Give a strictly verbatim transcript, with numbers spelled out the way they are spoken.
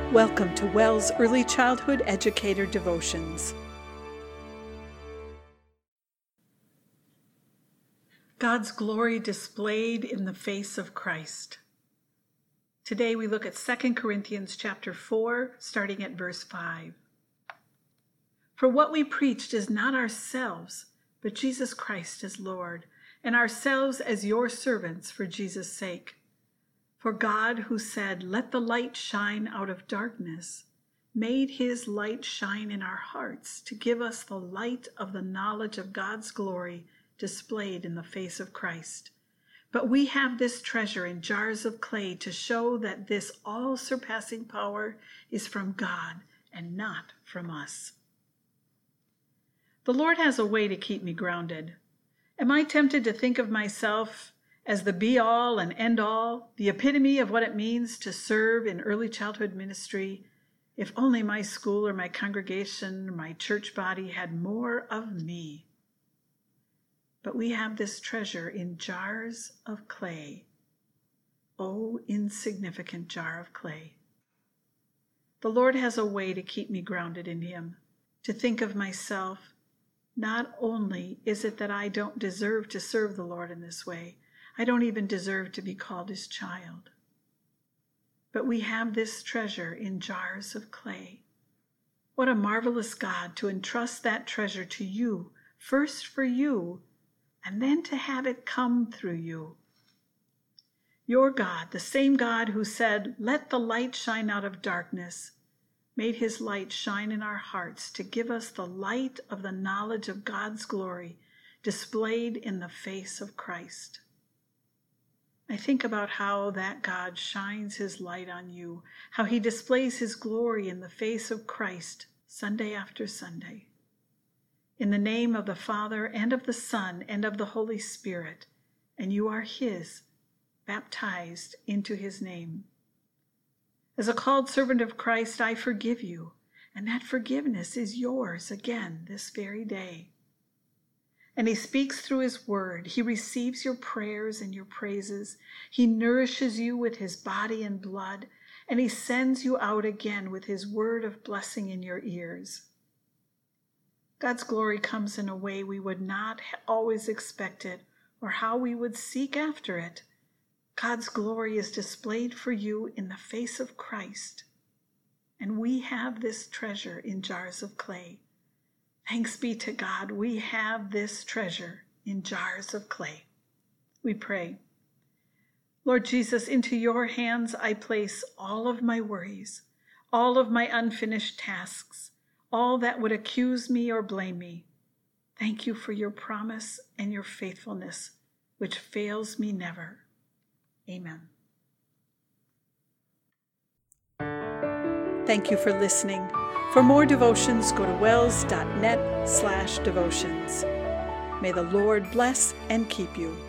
Welcome to WELS Early Childhood Educator Devotions. God's glory displayed in the face of Christ. Today we look at Second Corinthians chapter four, starting at verse five. For what we preached is not ourselves, but Jesus Christ as Lord, and ourselves as your servants for Jesus' sake. For God, who said, "Let the light shine out of darkness," made his light shine in our hearts to give us the light of the knowledge of God's glory displayed in the face of Christ. But we have this treasure in jars of clay to show that this all-surpassing power is from God and not from us. The Lord has a way to keep me grounded. Am I tempted to think of myself as the be-all and end-all, the epitome of what it means to serve in early childhood ministry? If only my school or my congregation or my church body had more of me. But we have this treasure in jars of clay. Oh, insignificant jar of clay. The Lord has a way to keep me grounded in him, to think of myself. Not only is it that I don't deserve to serve the Lord in this way, I don't even deserve to be called his child. But we have this treasure in jars of clay. What a marvelous God to entrust that treasure to you, first for you, and then to have it come through you. Your God, the same God who said, "Let the light shine out of darkness," made his light shine in our hearts to give us the light of the knowledge of God's glory displayed in the face of Christ. I think about how that God shines his light on you, how he displays his glory in the face of Christ Sunday after Sunday. In the name of the Father and of the Son and of the Holy Spirit, and you are his, baptized into his name. As a called servant of Christ, I forgive you, and that forgiveness is yours again this very day. And he speaks through his word. He receives your prayers and your praises. He nourishes you with his body and blood, and he sends you out again with his word of blessing in your ears. God's glory comes in a way we would not always expect it or how we would seek after it. God's glory is displayed for you in the face of Christ, and we have this treasure in jars of clay. Thanks be to God, we have this treasure in jars of clay. We pray. Lord Jesus, into your hands I place all of my worries, all of my unfinished tasks, all that would accuse me or blame me. Thank you for your promise and your faithfulness, which fails me never. Amen. Thank you for listening. For more devotions, go to wells dot net slash devotions. May the Lord bless and keep you.